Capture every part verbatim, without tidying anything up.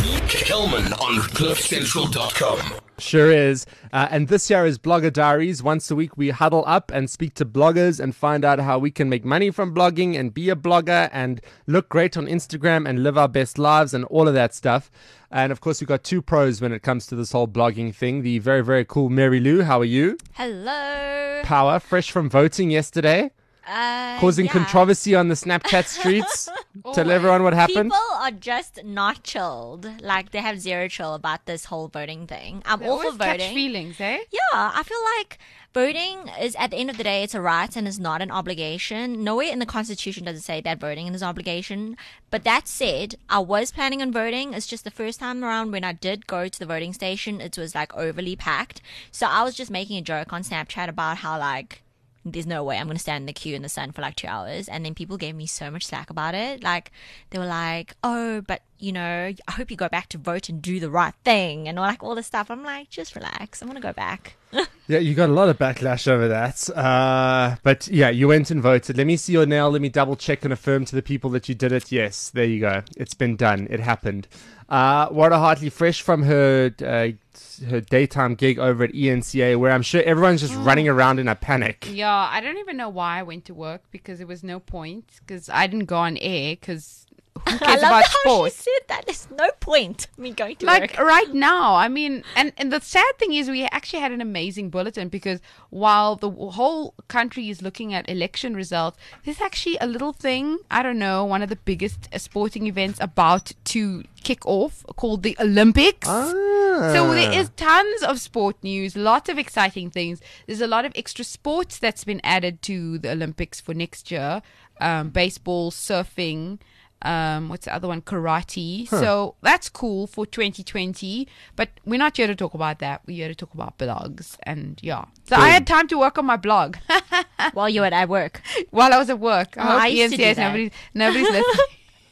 Kelman on cliff central dot com. Sure is. Uh, and this year is Blogger Diaries. Once a week, we huddle up and speak to bloggers and find out how we can make money from blogging and be a blogger and look great on Instagram and live our best lives and all of that stuff. And of course, we've got two pros when it comes to this whole blogging thing. The very, very cool Mary Lou. How are you? Hello. Power, fresh from voting yesterday. Uh, Causing yeah. controversy on the Snapchat streets. Tell everyone what happened. People are just not chilled. Like, they have zero chill about this whole voting thing. I'm They all for always catch voting. feelings, eh? Yeah, I feel like voting is, at the end of the day, it's a right and is not an obligation. Nowhere in the Constitution does it say that voting is an obligation. But that said, I was planning on voting. It's just the first time around when I did go to the voting station, it was like overly packed. So I was just making a joke on Snapchat about how, like, there's no way I'm going to stand in the queue in the sun for like two hours. And then people gave me so much slack about it. Like, they were like, oh, but, you know, I hope you go back to vote and do the right thing. And like all this stuff. I'm like, just relax. I'm going to go back. Yeah, you got a lot of backlash over that. Uh, but yeah, you went and voted. Let me see your nail. Let me double check and affirm to the people that you did it. Yes, there you go. It's been done. It happened. Uh, Warda Hartley, fresh from her uh, her daytime gig over at E N C A, where I'm sure everyone's just Mm. running around in a panic. Yeah, I don't even know why I went to work because there was no point because I didn't go on air because who I cares love about how sports? she said that. There's no point me going to Like work. right now, I mean, and, and the sad thing is we actually had an amazing bulletin because while the whole country is looking at election results, there's actually a little thing, I don't know, one of the biggest uh, sporting events about to kick off called the Olympics. Ah. So there is tons of sport news, lots of exciting things. There's a lot of extra sports that's been added to the Olympics for next year. Um, baseball, surfing, um, what's the other one? Karate. Huh. So that's cool for twenty twenty. But we're not here to talk about that. We're here to talk about blogs. And yeah. So I had time to work on my blog While you were at work. while I was at work. Oh, I hope I used to do E N C S, that. nobody's, nobody's listening.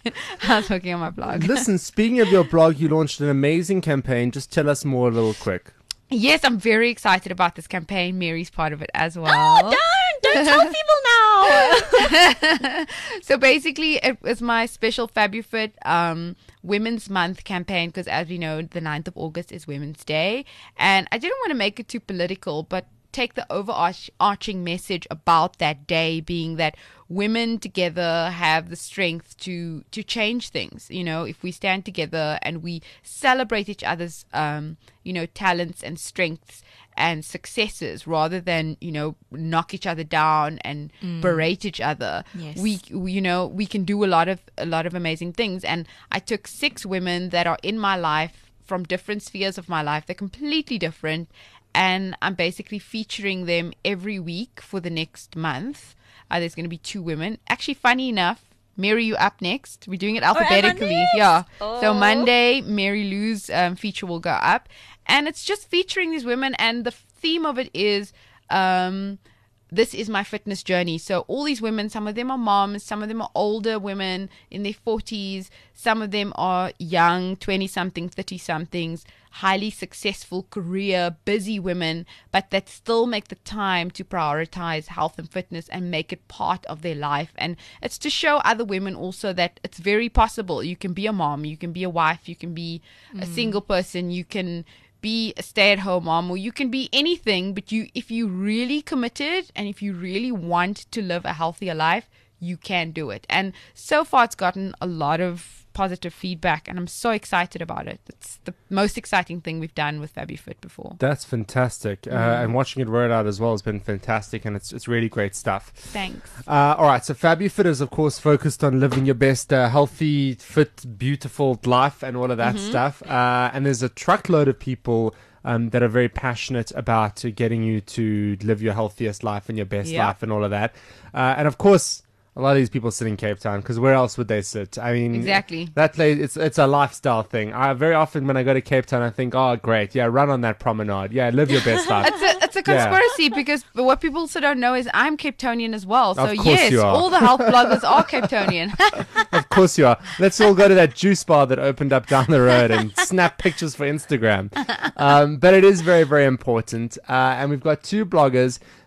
I was working on my blog. Listen, speaking of your blog, you launched an amazing campaign. Just tell us more a little quick. Yes, I'm very excited about this campaign. Mary's part of it as well. Oh, don't! Don't tell people now! So basically, it was my special FabuFit um, Women's Month campaign because, as we know, the ninth of August is Women's Day. And I didn't want to make it too political, but take the overarching message about that day being that women together have the strength to to change things. You know, if we stand together and we celebrate each other's um you know talents and strengths and successes rather than you know knock each other down and berate each other, Yes. we, we you know we can do a lot of a lot of amazing things. And I took six women that are in my life from different spheres of my life. They're completely different. And I'm basically featuring them every week for the next month. Uh, there's going to be two women. Actually, funny enough, Mary, you up next. We're doing it am I alphabetically. next? Yeah. Oh. So Monday, Mary Lou's um, feature will go up. And it's just featuring these women. And the theme of it is um, this is my fitness journey. So all these women, some of them are moms, some of them are older women in their forties, some of them are young, twenty-something, thirty-somethings, highly successful career, busy women, but that still make the time to prioritize health and fitness and make it part of their life. And it's to show other women also that it's very possible. You can be a mom, you can be a wife, you can be a single person, you can be a stay-at-home mom, or you can be anything, but you if you really committed and if you really want to live a healthier life, you can do it. And so far it's gotten a lot of positive feedback and I'm so excited about it. It's the most exciting thing we've done with FabuFit before. That's fantastic. Uh, and watching it roll out as well has been fantastic, and it's it's really great stuff. Thanks. Uh, all right, so FabuFit is, of course, focused on living your best uh, healthy, fit, beautiful life and all of that stuff. Uh, and there's a truckload of people um, that are very passionate about uh, getting you to live your healthiest life and your best Yeah. life and all of that. Uh, and, of course, a lot of these people sit in Cape Town because where else would they sit? I mean, Exactly. That place, it's it's a lifestyle thing. I very often when I go to Cape Town, I think, oh, great, yeah, run on that promenade, yeah, live your best life. It's a, it's a Yeah. conspiracy because what people also don't know is I'm Cape Townian as well. So Of course yes, you are. all the health bloggers are Cape Townian. Of course you are. Let's all go to that juice bar that opened up down the road and snap pictures for Instagram. Um, but it is very, very important. Uh, and we've got two bloggers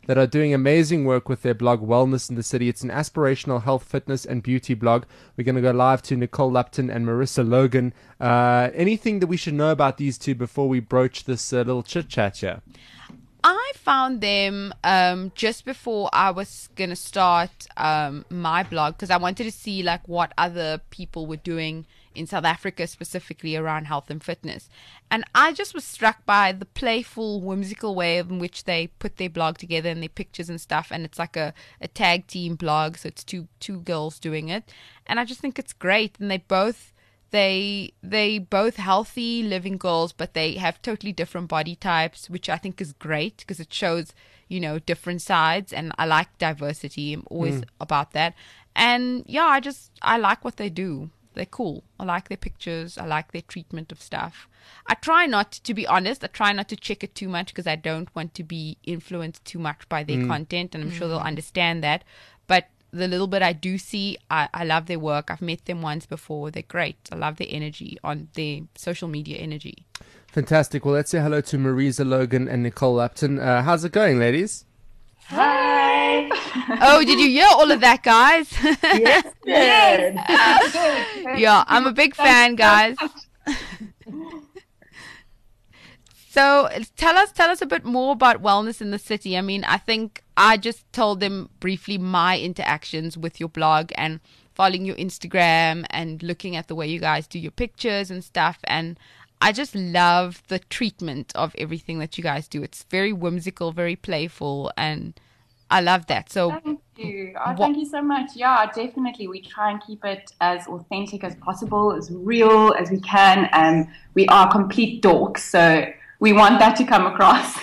that are doing amazing work with their blog, Wellness in the City. It's an aspirational health, fitness, and beauty blog. We're going to go live to Nicole Lupton and Marissa Logan. Uh, anything that we should know about these two before we broach this uh, little chit-chat here? I found them um, just before I was going to start um, my blog, because I wanted to see like what other people were doing in South Africa, specifically around health and fitness. And I just was struck by the playful, whimsical way in which they put their blog together and their pictures and stuff. And it's like a, a tag team blog, so it's two two girls doing it. And I just think it's great. And they both They they both healthy living girls, but they have totally different body types, which I think is great because it shows, you know, different sides. And I like diversity. I'm always mm. about that. And yeah, I just I like what they do. They're cool. I like their pictures. I like their treatment of stuff. I try not, to be honest, I try not to check it too much because I don't want to be influenced too much by their mm. content, and I'm mm. sure they'll understand that. But the little bit I do see, I, I love their work. I've met them once before. They're great. I love their energy, on their social media energy. Fantastic. Well, let's say hello to Marisa Logan and Nicole Lupton. Uh, how's it going, ladies? Hi. Oh, did you hear all of that, guys? Yes, yes. Yeah, I'm a big fan, guys. So tell us, tell us a bit more about Wellness in the City. I mean, I think I just told them briefly my interactions with your blog and following your Instagram and looking at the way you guys do your pictures and stuff. And I just love the treatment of everything that you guys do. It's very whimsical, very playful, and I love that. So thank you. Oh, thank you so much. Yeah, definitely. We try and keep it as authentic as possible, as real as we can. And we are complete dorks, so we want that to come across.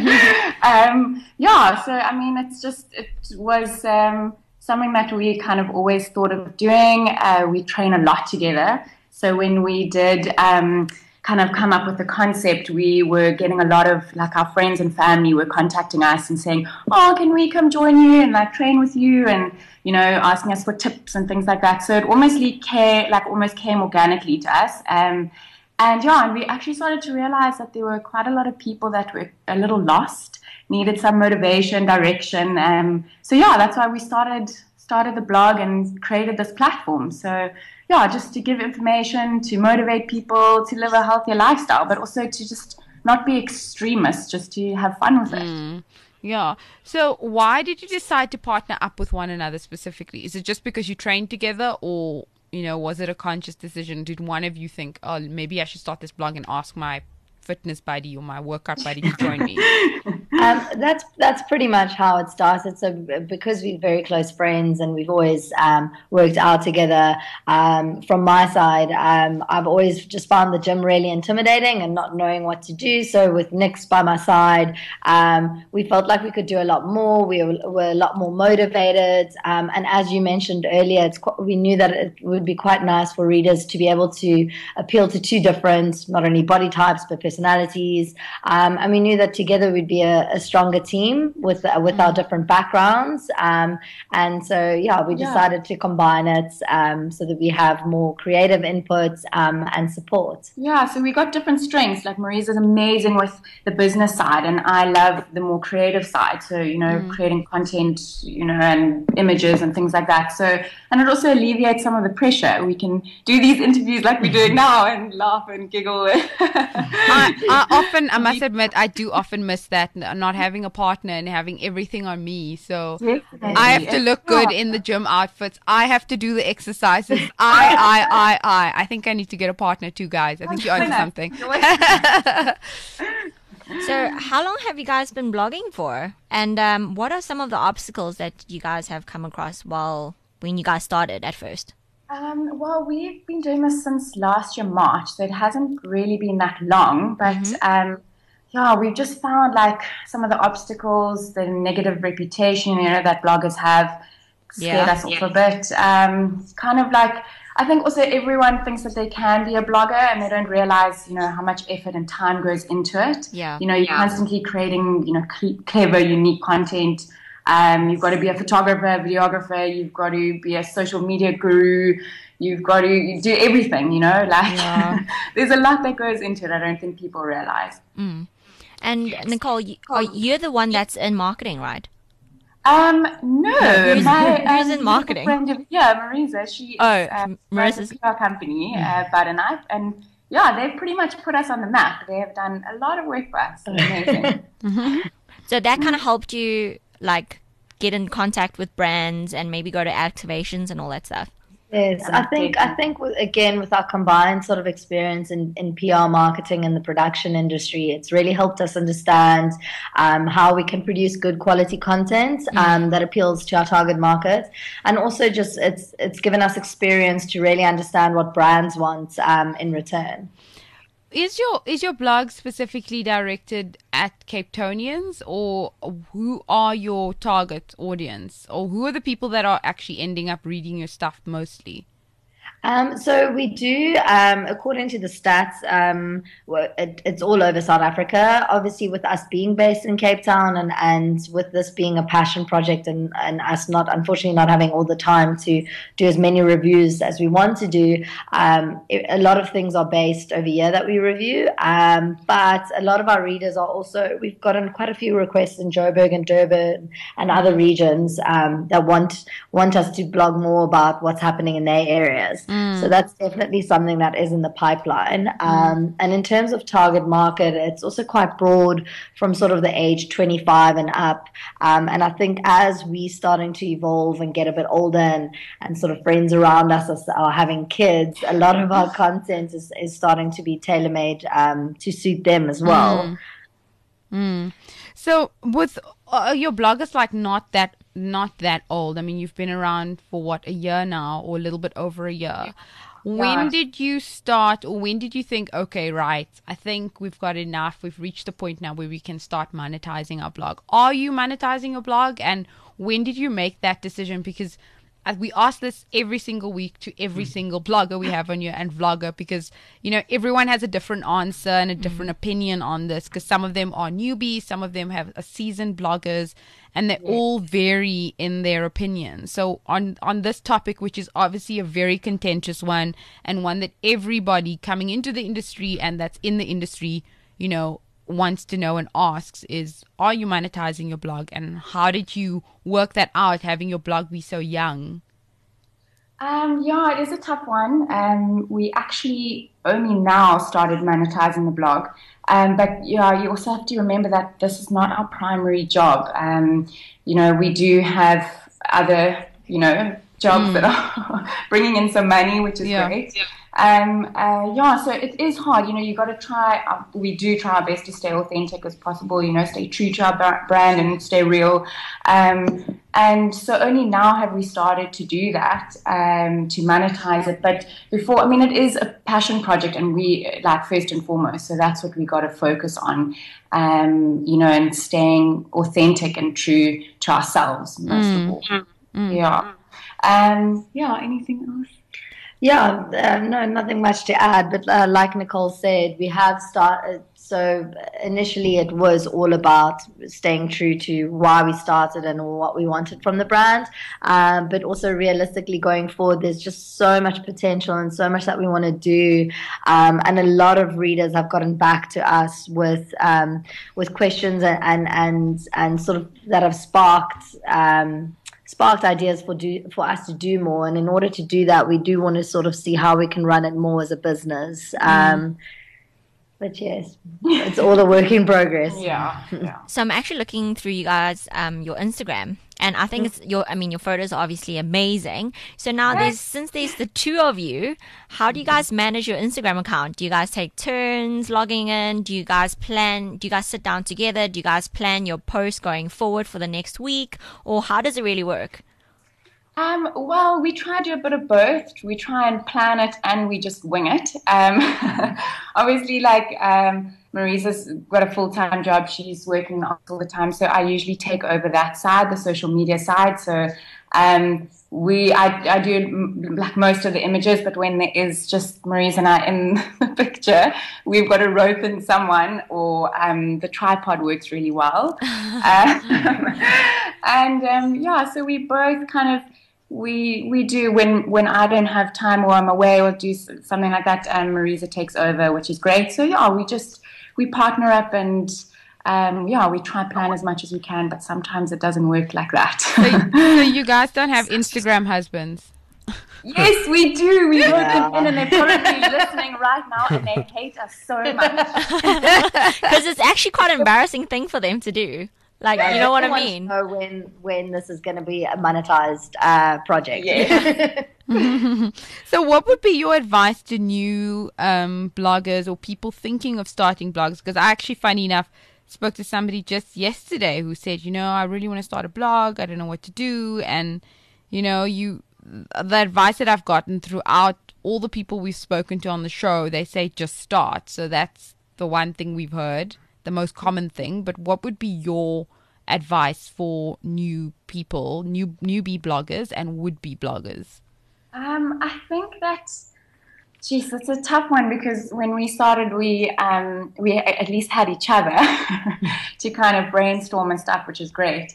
um, yeah, so I mean, it's just, it was um, something that we kind of always thought of doing. Uh, we train a lot together. So when we did um, kind of come up with the concept, we were getting a lot of, like, our friends and family were contacting us and saying, oh, can we come join you and like train with you, and, you know, asking us for tips and things like that. So it almost came, like almost came organically to us. Um, and yeah, and we actually started to realize that there were quite a lot of people that were a little lost, needed some motivation, direction. Um, so yeah, that's why we started started the blog and created this platform. So yeah, just to give information, to motivate people to live a healthier lifestyle, but also to just not be extremists, just to have fun with it. Mm, yeah. So why did you decide to partner up with one another specifically? Is it just because you trained together, or, you know, was it a conscious decision? Did one of you think, oh, maybe I should start this blog and ask my fitness buddy or my workout buddy to join me? Um, that's that's pretty much how it started. So because we're very close friends and we've always um, worked out together, um, from my side, um, I've always just found the gym really intimidating and not knowing what to do. So with Nick's by my side, um, we felt like we could do a lot more. We were, were a lot more motivated. Um, and as you mentioned earlier, it's quite, we knew that it would be quite nice for readers to be able to appeal to two different, not only body types, but personalities. Um, and we knew that together we'd be a, a stronger team with uh, with our different backgrounds, um, and so yeah, we decided yeah. to combine it um, so that we have more creative inputs um, and support. Yeah, so we got different strengths. Like Marisa's amazing with the business side, and I love the more creative side. So you know, mm. creating content, you know, and images and things like that. So and it also alleviates some of the pressure. We can do these interviews like we're doing now and laugh and giggle. I, I often, I must admit, I do often miss that, not having a partner and having everything on me. So Definitely. I have to look good in the gym outfits. I have to do the exercises. I, I, I, I. I think I need to get a partner too, guys. I think you're onto something. So how long have you guys been blogging for? And um, what are some of the obstacles that you guys have come across while when you guys started at first? Um, well, we've been doing this since last year, March, so it hasn't really been that long. But mm-hmm. um, yeah, we've just found like some of the obstacles, the negative reputation, you know, that bloggers have scared yeah. us off yeah. a bit. Um, kind of like, I think also everyone thinks that they can be a blogger and they don't realize, you know, how much effort and time goes into it. Yeah. You know, you're yeah. constantly creating, you know, cl- clever, unique content. Um, you've got to be a photographer, videographer, you've got to be a social media guru, you've got to do everything, you know, like yeah. there's a lot that goes into it. I don't think people realize. Mm. And Nicole, you, are, you're the one that's in marketing, right? Um, no, Who's- my who's um, in marketing? friend of, yeah, Marisa. She is, Oh, um, Marisa's- runs a P R company, uh, Butterknife, and yeah, they've pretty much put us on the map. They have done a lot of work for us. Amazing. So that kind of helped you like get in contact with brands and maybe go to activations and all that stuff. Yes, I think I think with, again with our combined sort of experience in, in P R marketing and the production industry, it's really helped us understand um, how we can produce good quality content um, that appeals to our target market, and also just it's it's given us experience to really understand what brands want um, in return. Is your is your blog specifically directed at Cape Townians, or who are your target audience, or who are the people that are actually ending up reading your stuff mostly? Um, so we do, um, according to the stats, um, well, it, it's all over South Africa. Obviously, with us being based in Cape Town, and, and with this being a passion project, and, and us not, unfortunately, not having all the time to do as many reviews as we want to do, um, it, a lot of things are based over here that we review. Um, but a lot of our readers are also, we've gotten quite a few requests in Joburg and Durban and other regions um, that want want us to blog more about what's happening in their areas. So that's definitely something that is in the pipeline. Um, and in terms of target market, it's also quite broad from sort of the age twenty-five and up. Um, and I think as we starting to evolve and get a bit older, and, and sort of friends around us are, are having kids, a lot of our content is, is starting to be tailor-made um, to suit them as well. Mm. So with uh, your blog is like not that not that old. I mean, you've been around for what, a year now, or a little bit over a year. When Yeah. did you start, or when did you think, okay, right, I think we've got enough. We've reached the point now where we can start monetizing our blog. Are you monetizing your blog? And when did you make that decision? Because uh, we ask this every single week to every single blogger we have on here and vlogger, because, you know, everyone has a different answer and a different opinion on this, because some of them are newbies, some of them have a seasoned bloggers, and they all vary in their opinion. So on, on this topic, which is obviously a very contentious one, and one that everybody coming into the industry and that's in the industry, you know, wants to know and asks, is, are you monetizing your blog? And how did you work that out, having your blog be so young? Um, yeah, it is a tough one. Um, we actually only now started monetizing the blog. Um, but yeah, you also have to remember that this is not our primary job. Um, you know, we do have other, you know, jobs that are bringing in some money, which is Yeah. great. Um, uh, yeah, so it is hard. You know, you got to try. Uh, we do try our best to stay authentic as possible. You know, stay true to our bra- brand and stay real. Um, and so only now have we started to do that, um, to monetize it. But before, I mean, it is a passion project, and we like first and foremost. So that's what we got to focus on. Um, you know, and staying authentic and true to ourselves most of all. Yeah. Um, yeah. Anything else? Yeah, uh, no, nothing much to add. But uh, like Nicole said, we have started. So initially, it was all about staying true to why we started and what we wanted from the brand. Um, but also, realistically, going forward, there's just so much potential and so much that we want to do. Um, and a lot of readers have gotten back to us with um, with questions and and and, and sort of that have sparked. Um, sparked ideas for do for us to do more, and in order to do that, we do want to sort of see how we can run it more as a business. Um, but yes, it's all a work in progress. Yeah. Yeah. So I'm actually looking through you guys, um, your Instagram, and I think it's your. I mean, your photos are obviously amazing. So now there's since there's the two of you, how do you guys manage your Instagram account? Do you guys take turns logging in? Do you guys plan? Do you guys sit down together? Do you guys plan your posts going forward for the next week, or how does it really work? Um, well, we try to do a bit of both. We try and plan it, and we just wing it. Um, obviously, like um, Marisa's got a full-time job. She's working all the time, so I usually take over that side, the social media side. So um, we, I, I do like most of the images, but when there is just Marisa and I in the picture, we've got to rope in someone, or um, the tripod works really well. um, and um, yeah, so we both kind of. We we do when, when I don't have time or I'm away or do something like that, and Marisa takes over, which is great. So yeah, we just we partner up and um, yeah, we try plan as much as we can, but sometimes it doesn't work like that. So, so you guys don't have Instagram husbands? Yes, we do. We wrote them in, and they're probably listening right now, and they hate us so much. Because it's actually quite an embarrassing thing for them to do. Like, Yeah, you know what I everyone mean? Know when when this is going to be a monetized uh, project. Yeah. So what would be your advice to new um, bloggers or people thinking of starting blogs? Because I actually, funny enough, spoke to somebody just yesterday who said, you know, I really want to start a blog. I don't know what to do. And, you know, you the advice that I've gotten throughout all the people we've spoken to on the show, they say just start. So that's the one thing we've heard, the most common thing. But what would be your advice for new people, new newbie bloggers and would-be bloggers? Um, I think that, geez, it's a tough one because when we started, we um, we at least had each other to kind of brainstorm and stuff, which is great.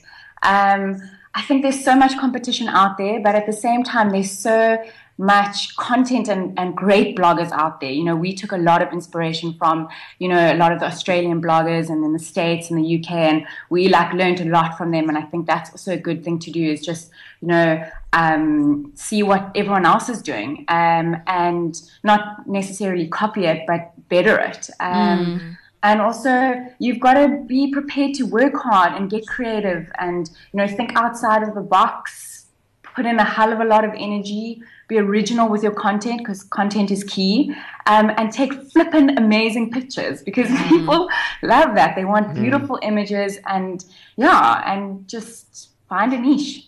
Um, I think there's so much competition out there, but at the same time, there's so much content and, and great bloggers out there. You know, we took a lot of inspiration from, you know, a lot of the Australian bloggers and in the States and the U K, and we like learned a lot from them. And I think that's also a good thing to do is just, you know, um, see what everyone else is doing um, and not necessarily copy it, but better it. Um, mm. And also, you've got to be prepared to work hard and get creative and, you know, think outside of the box, put in a hell of a lot of energy, be original with your content because content is key, um, and take flippin' amazing pictures because mm. people love that. They want beautiful mm. images and, yeah, and just find a niche.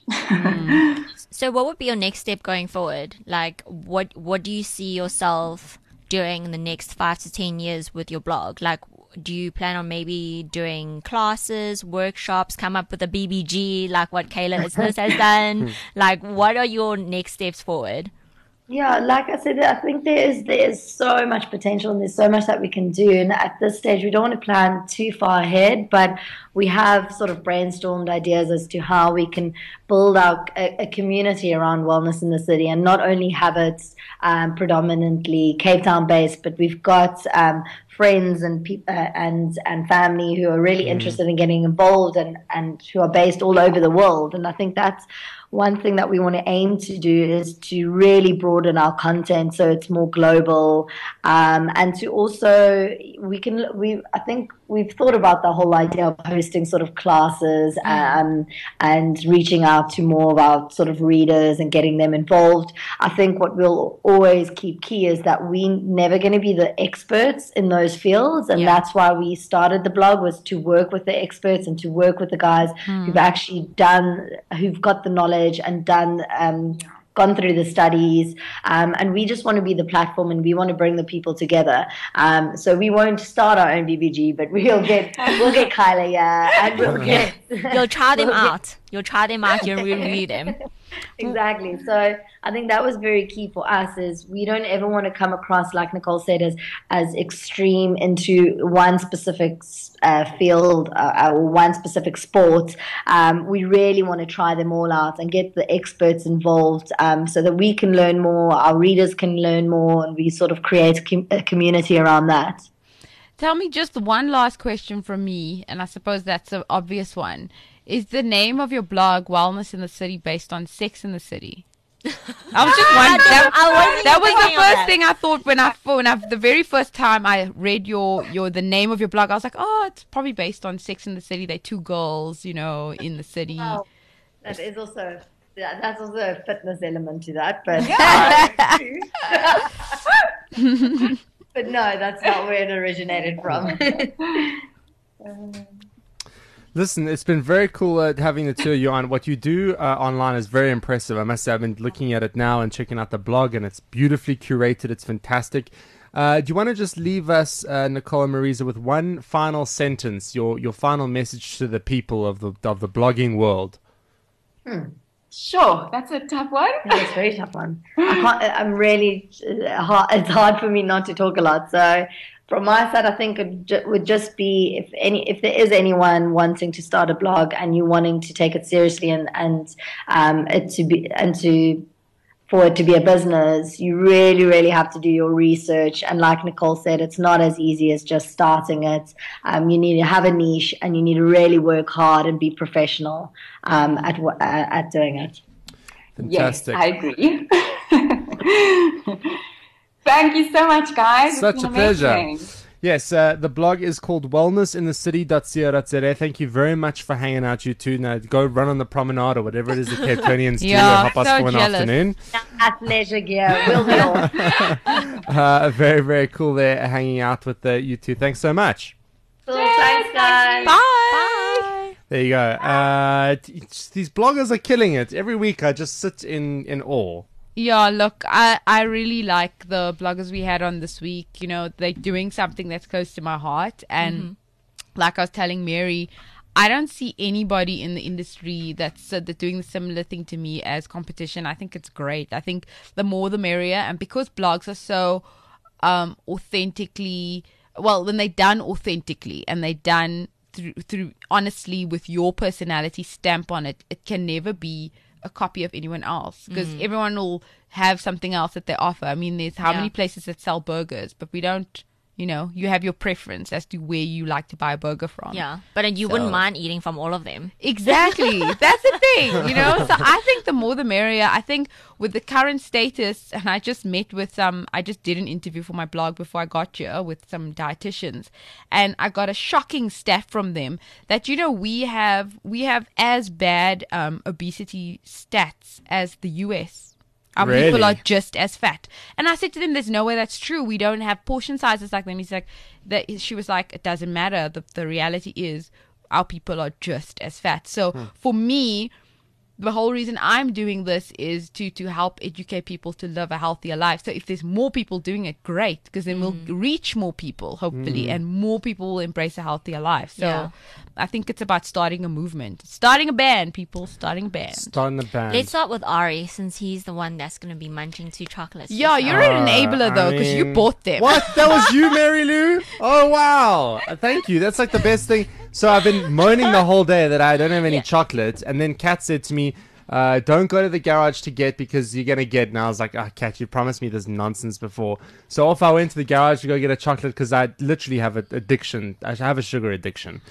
Mm. So what would be your next step going forward? Like, what what do you see yourself doing in the next five to ten years with your blog? Like, do you plan on maybe doing classes, workshops, come up with a B B G like what Kayla Isness has done? Like, what are your next steps forward? Yeah, like I said, I think there is there's so much potential and there's so much that we can do. And at this stage, we don't want to plan too far ahead, but we have sort of brainstormed ideas as to how we can build out a, a community around wellness in the city and not only have it um, predominantly Cape Town based, but we've got um, friends and pe- uh, and and family who are really mm. interested in getting involved and, and who are based all over the world. And I think that's one thing that we want to aim to do is to really broaden our content so it's more global, um, and to also we can we I think we've thought about the whole idea of hosting sort of classes um, and reaching out to more of our sort of readers and getting them involved. I think what we'll always keep key is that we're never going to be the experts in those fields, and yeah. that's why we started the blog, was to work with the experts and to work with the guys mm. who've actually done, who've got the knowledge and done um, gone through the studies, um, and we just want to be the platform and we want to bring the people together. Um, so we won't start our own B B G, but we'll get we'll get Kyla, yeah, and we'll get you'll try them we'll out. Get, You'll try them out. You'll review them. Exactly. So I think that was very key for us. Is we don't ever want to come across, like Nicole said, as as extreme into one specific uh, field uh, or one specific sport. Um, we really want to try them all out and get the experts involved, um, so that we can learn more, our readers can learn more, and we sort of create a, com- a community around that. Tell me just one last question from me, and I suppose that's an obvious one. Is the name of your blog Wellness in the City based on Sex in the City? I was just wondering. That, that was the first thing I thought when I when I the very first time I read your your the name of your blog. I was like, oh, it's probably based on Sex in the City. They're two girls, you know, in the city. Well, that is also yeah, that's also a fitness element to that, but yeah. But no, that's not where it originated from. Listen, it's been very cool uh, having the two of you on. What you do uh, online is very impressive. I must say, I've been looking at it now and checking out the blog, and it's beautifully curated. It's fantastic. Uh, do you want to just leave us, uh, Nicole and Marisa, with one final sentence, your your final message to the people of the of the blogging world? Hmm. Sure, that's a tough one. That's a very tough one. I can't, I'm really hard, it's hard for me not to talk a lot. So from my side, I think it would just be if any if there is anyone wanting to start a blog and you wanting to take it seriously and and um it to be and to for it to be a business, you really, really have to do your research. And like Nicole said, it's not as easy as just starting it. Um, you need to have a niche, and you need to really work hard and be professional um, at uh, at doing it. Fantastic. Yes, I agree. Thank you so much, guys. Such It's a been pleasure. amazing. Yes, uh, the blog is called wellness in the city dot co dot za. Thank you very much for hanging out, you two. Now go run on the promenade or whatever it is the Cape Townians do Yeah, at half past so four in the jealous. afternoon. At leisure gear, will be all. Uh, very, very cool there hanging out with uh, you two. Thanks so much. Cool, thanks, guys. Bye. There you go. Uh, t- it's- these bloggers are killing it. Every week I just sit in, in awe. Yeah, look, I, I really like the bloggers we had on this week. You know, they're doing something that's close to my heart. And Mm-hmm. like I was telling Mary, I don't see anybody in the industry that's, uh, that's doing a similar thing to me as competition. I think it's great. I think the more the merrier. And because blogs are so um, authentically, well, when they're done authentically and they're done through, through honestly with your personality stamp on it, it can never be a copy of anyone else, because Mm. everyone will have something else that they offer. I mean, there's how Yeah. many places that sell burgers, but we don't, you know, you have your preference as to where you like to buy a burger from. Yeah, but uh, you So- wouldn't mind eating from all of them. Exactly. That's the thing, you know? So I think the more the merrier. I think with the current status, and I just met with some, I just did an interview for my blog before I got here with some dietitians, and I got a shocking stat from them that, you know, we have, we have as bad um, obesity stats as the U S. Our people Really? are just as fat. And I said to them, there's no way that's true. We don't have portion sizes like them. He's like, that. She was like, it doesn't matter. The, the reality is our people are just as fat. So for me, the whole reason I'm doing this is to, to help educate people to live a healthier life. So if there's more people doing it, great, because then we'll reach more people, hopefully, and more people will embrace a healthier life. So Yeah. I think it's about starting a movement, starting a band, people, starting a band. Starting the band. Let's start with Ari, since he's the one that's going to be munching two chocolates. Yeah, just you're now. an enabler, Uh, though, I because you mean- bought them. What? That was you, Mary Lou? Oh, wow. Uh, Thank you. That's like the best thing. So I've been moaning the whole day that I don't have any Yeah. chocolate. And then Kat said to me, uh, don't go to the garage to get because you're going to get. And I was like, ah, oh, Kat, you promised me this nonsense before. So off I went to the garage to go get a chocolate because I literally have an addiction. I have a sugar addiction.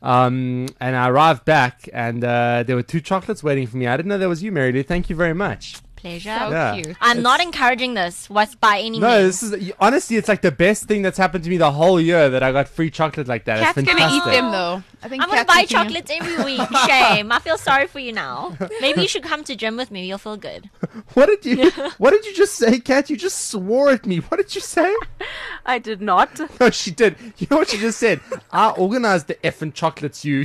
Um, and I arrived back and uh, there were two chocolates waiting for me. I didn't know that was you, Mary Lou. Thank you very much. Pleasure. So Yeah. cute. I'm not encouraging this. What's by any No, means. this is honestly, it's like the best thing that's happened to me the whole year that I got free chocolate like that. Cat's it's gonna fantastic. eat them though. I think I'm gonna Cat's buy eating them. chocolates every week. Shame. I feel sorry for you now. Maybe you should come to gym with me. You'll feel good. What did you? What did you just say, Kat? You just swore at me. What did you say? I did not. No, she did. You know what she just said? I organized the effing chocolates. You.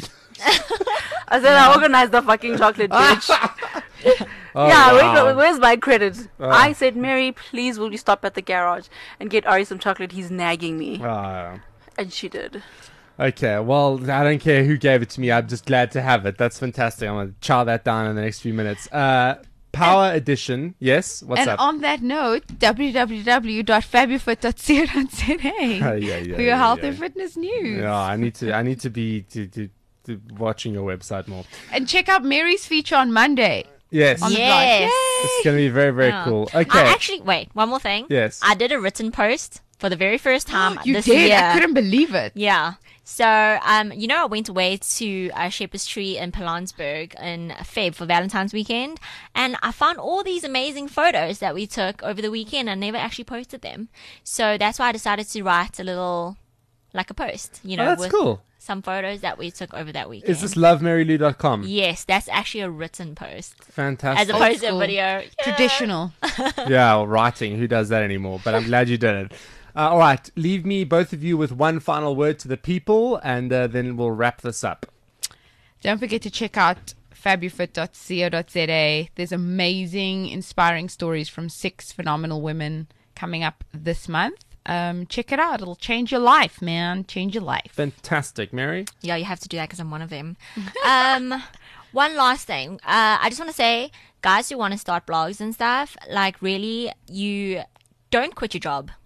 I said I organized the fucking chocolate, bitch. Oh, yeah, wow. where, where's my credit? Oh. I said, Mary, please will you stop at the garage and get Ari some chocolate? He's nagging me. Ah. And she did. Okay, well, I don't care who gave it to me. I'm just glad to have it. That's fantastic. I'm going to chow that down in the next few minutes. Uh, Power Edition. Yes? What's And up? on that note, w w w dot fabufit dot co dot za yeah, yeah, for your yeah, health yeah. and fitness news. Yeah, I need to. I need to be to, to, to watching your website more. And check out Mary's feature on Monday. Yes, On the blog. Yes. it's going to be very, very Yeah. cool. I Okay. actually, wait, one more thing. Yes. I did a written post for the very first time You this did? year. I couldn't believe it. Yeah. So, um, you know, I went away to uh, Shepherd's Tree in Pilansberg in Feb for Valentine's weekend, and I found all these amazing photos that we took over the weekend and never actually posted them. So that's why I decided to write a little, like a post, you know, Oh, that's with cool. some photos that we took over that weekend. Is this love mary lou dot com? Yes, that's actually a written post Fantastic. as opposed to a school. video. Yeah. Traditional. Yeah, well, writing. Who does that anymore? But I'm glad you did it. Uh, all right. Leave me, both of you, with one final word to the people, and uh, then we'll wrap this up. Don't forget to check out fabufit dot co dot za. There's amazing, inspiring stories from six phenomenal women coming up this month. Um, check it out. It'll change your life, man. Change your life. Fantastic, Mary. Yeah, you have to do that because I'm one of them. um, one last thing. Uh, I just want to say, guys who want to start blogs and stuff, like really, you don't quit your job.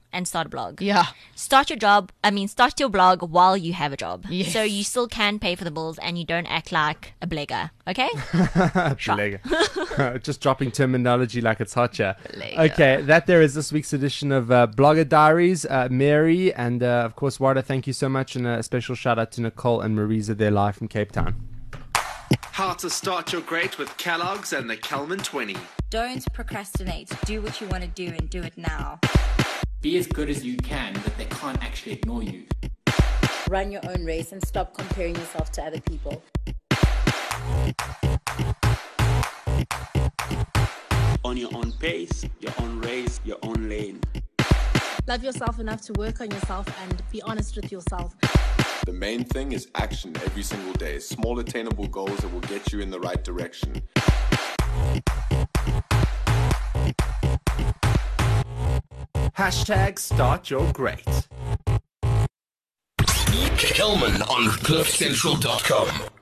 and start a blog. Yeah. Start your job, I mean, start your blog while you have a job. Yes. So you still can pay for the bills and you don't act like a blagger, okay? Blagger. Just dropping terminology like it's hot here. Blagger. Okay, that there is this week's edition of uh, Blogger Diaries. Uh, Mary and, uh, of course, Wada, thank you so much. And a special shout out to Nicole and Marisa. They're live from Cape Town. How to start your great with Kellogg's and the Kelman twenty. Don't procrastinate. Do what you want to do and do it now. Be as good as you can, but they can't actually ignore you. Run your own race and stop comparing yourself to other people. On your own pace, your own race, your own lane. Love yourself enough to work on yourself and be honest with yourself. The main thing is action every single day. Small attainable goals that will get you in the right direction. Hashtag start your great. Kelman on cliff central dot com.